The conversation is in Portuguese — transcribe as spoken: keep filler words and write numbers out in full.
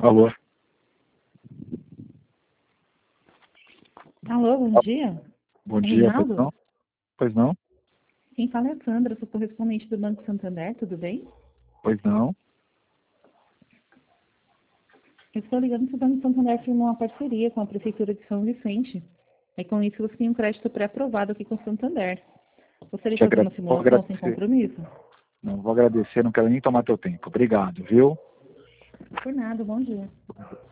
Alô? Alô, bom dia. Bom dia, pois Reinaldo? não? Pois não? Quem fala é a Sandra, sou correspondente do Banco Santander, tudo bem? Pois não? Eu estou ligando que o Banco Santander firmou uma parceria com a Prefeitura de São Vicente. E com isso você tem um crédito pré-aprovado aqui com o Santander. Gostaria de Te fazer agra... uma Vou simulação sem agradecer. compromisso? Não vou agradecer, não quero nem tomar teu tempo. Obrigado, viu? Por nada, bom dia.